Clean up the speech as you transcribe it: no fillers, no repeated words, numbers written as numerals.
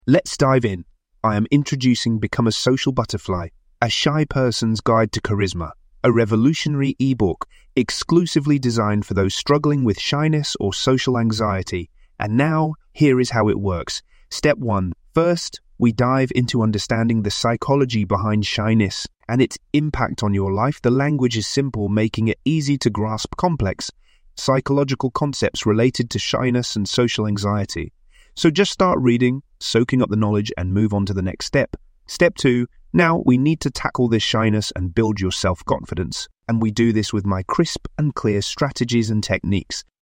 Let's dive in. I am introducing Become a Social Butterfly, a shy person's guide to charisma, a revolutionary ebook exclusively designed for those struggling with shyness or social anxiety. And now, here is how it works. Step 1. First, we dive into understanding the psychology behind shyness and its impact on your life. The language is simple, making it easy to grasp complex psychological concepts related to shyness and social anxiety. So just start reading, soaking up the knowledge, and move on to the next step. Step 2. Now we need to tackle this shyness and build your self-confidence. And we do this with my crisp and clear strategies and techniques.